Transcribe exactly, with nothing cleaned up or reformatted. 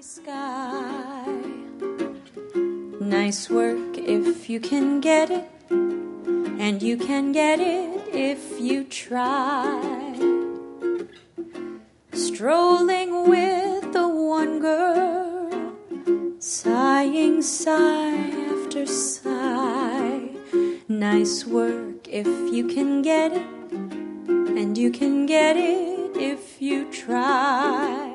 starry sky. Nice work if you can get it, and you can get it if you try. Strolling with the one girl, sighing sigh after sigh. Nice work if you can get it, and you can get it if you try.